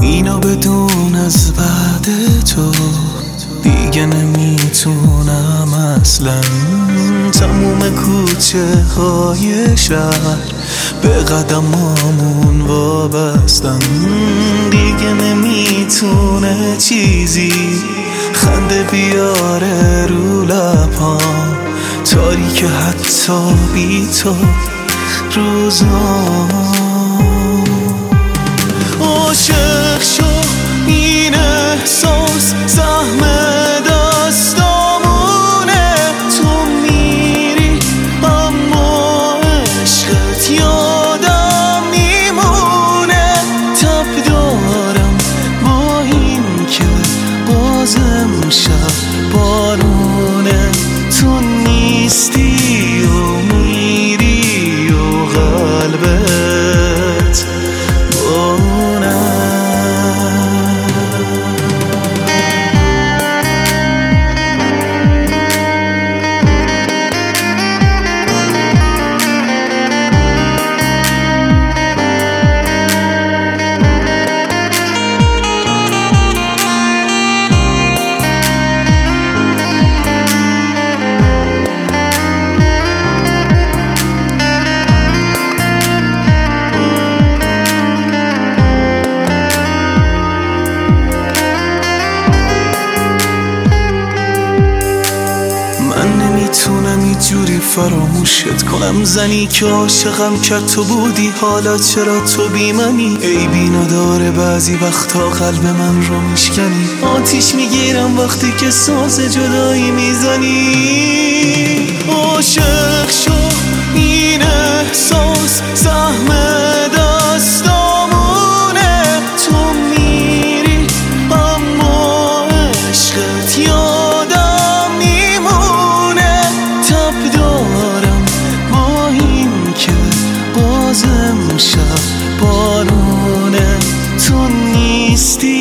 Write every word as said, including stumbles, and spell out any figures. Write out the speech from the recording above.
اینو بدون از بعد تو دیگه نمیتونم اصلا. تموم کوچه های شهر به قدمامون وابستن، دیگه نمیتونه چیزی خنده بیاره رو لبام. تاریک حتی بی تو روزام. عاشق شو این احساس سهم دستامونه. تو میری اما عشقت یادم میمونه. تب دارم با این که بازم شب بارونه. تو نیستی و میری و قلبت بونه. نمیتونم اینجوری فراموشت کنم. زنی که عاشقم کرد تو بودی، حالا چرا تو بی منی؟ عیبی نداره بعضی وقتا قلب من رو میشکنی. آتیش میگیرم وقتی که ساز جدایی میزنی. عاشق شو این احساس سهم دستامونه. تو میری اما عشقت یادم میمونه. تب دارم با این که بازم شب بارونه. تو نیستی